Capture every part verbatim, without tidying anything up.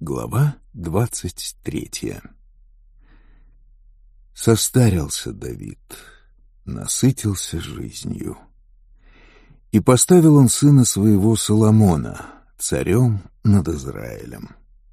Глава двадцать третья. Состарился Давид, насытился жизнью. И поставил он сына своего Соломона царем над Израилем.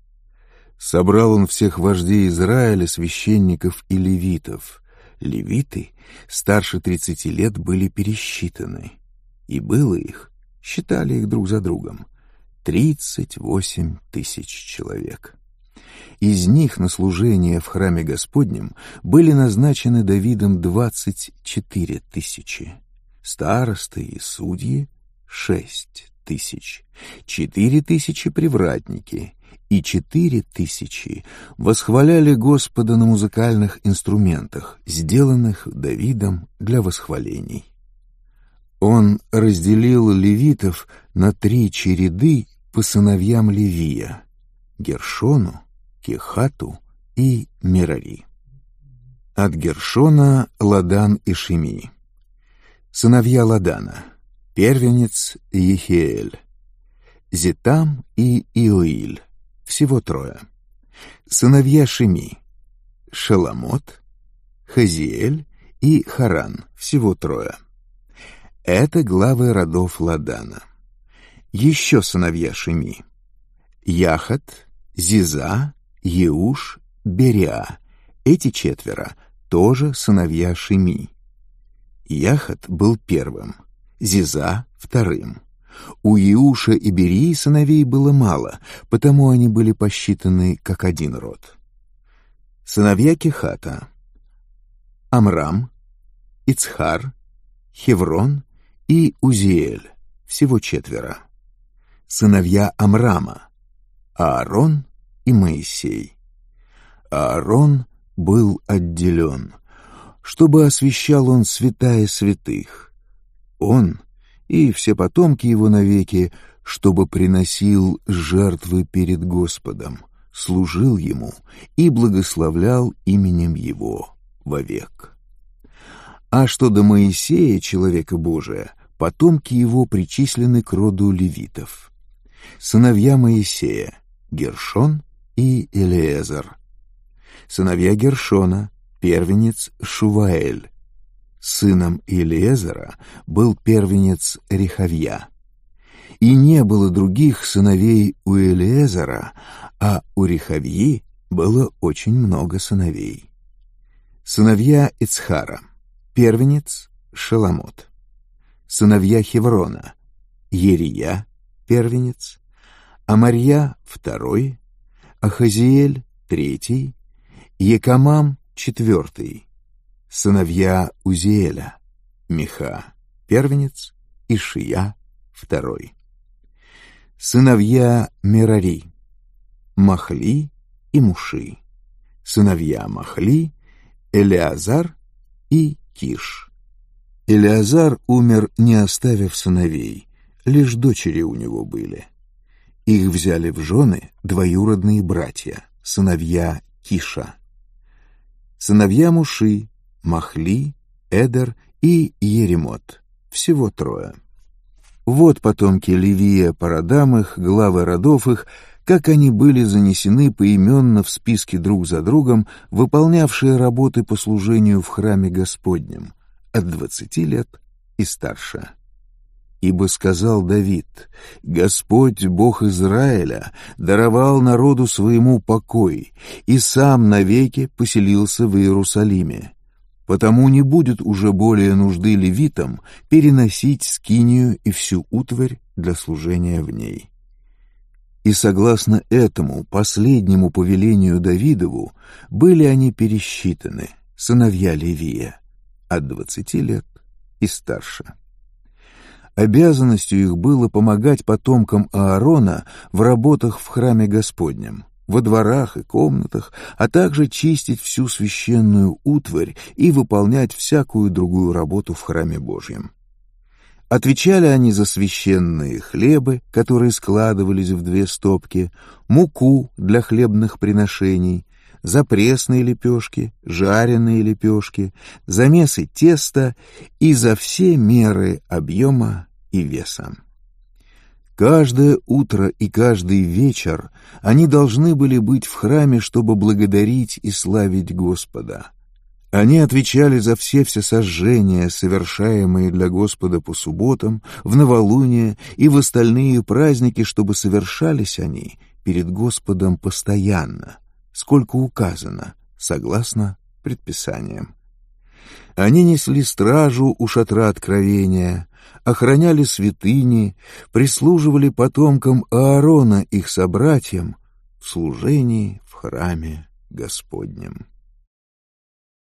Собрал он всех вождей Израиля, священников и левитов. Левиты старше тридцати лет были пересчитаны, и было их, считали их друг за другом, тридцать восемь тысяч человек. Из них на служение в храме Господнем были назначены Давидом двадцать четыре тысячи, старосты и судьи — шесть тысяч, четыре тысячи привратники и четыре тысячи восхваляли Господа на музыкальных инструментах, сделанных Давидом для восхвалений. Он разделил левитов на три череды по сыновьям Левия — Гершону, Кехату и Мерари. От Гершона — Ладан и Шимии. Сыновья Ладана — первенец Ехиэль, Зетам и Иоиль, всего трое. Сыновья Шимии — Шеломот, Хазиэль и Харан, всего трое. Это главы родов Ладана. Еще сыновья Шимии — Яхат, Зиза, Еуш, Бериа. Эти четверо тоже сыновья Шимии. Яхат был первым, Зиза — вторым. У Еуша и Берии сыновей было мало, потому они были посчитаны как один род. Сыновья Кехата — Амрам, Ицхар, Хеврон и Узиэль, всего четверо. Сыновья Амрама — Аарон и Моисей. Аарон был отделен, чтобы освящал он святая святых. Он и все потомки его навеки, чтобы приносил жертвы перед Господом, служил ему и благословлял именем его вовек. А что до Моисея, человека Божия, потомки его причислены к роду левитов. Сыновья Моисея — Гершон и Элиэзер. Сыновья Гершона — первенец Шуваэль. Сыном Элиэзера был первенец Рехавья. И не было других сыновей у Элиэзера, а у Рехавьи было очень много сыновей. Сыновья Ицхара — первенец Шеломот. Сыновья Хеврона — Ерия, первенец, Амарья — второй, Ахазиэль — третий, Екамам — четвертый. Сыновья Узиэля — Миха, первенец, Ишия — второй. Сыновья Мерари — Махли и Муши. Сыновья Махли — Элеазар и Киш. Элеазар умер, не оставив сыновей, лишь дочери у него были. Их взяли в жены двоюродные братья, сыновья Киша. Сыновья Муши — Махли, Эдер и Еремот, всего трое. Вот потомки Левия по родам их, главы родов их, как они были занесены поименно в списке друг за другом, выполнявшие работы по служению в храме Господнем, от двадцати лет и старше. Ибо сказал Давид: «Господь, Бог Израиля, даровал народу своему покой, и сам навеки поселился в Иерусалиме. Потому не будет уже более нужды левитам переносить скинию и всю утварь для служения в ней». И согласно этому последнему повелению Давидову были они пересчитаны, сыновья Левия, от двадцати лет и старше. Обязанностью их было помогать потомкам Аарона в работах в храме Господнем, во дворах и комнатах, а также чистить всю священную утварь и выполнять всякую другую работу в храме Божьем. Отвечали они за священные хлебы, которые складывались в две стопки, муку для хлебных приношений, за пресные лепешки, жареные лепешки, замесы теста и за все меры объема и веса. Каждое утро и каждый вечер они должны были быть в храме, чтобы благодарить и славить Господа. Они отвечали за все всесожжения, совершаемые для Господа по субботам, в новолуние и в остальные праздники, чтобы совершались они перед Господом постоянно, сколько указано, согласно предписаниям. Они несли стражу у шатра откровения, охраняли святыни, прислуживали потомкам Аарона, их собратьям, в служении в храме Господнем.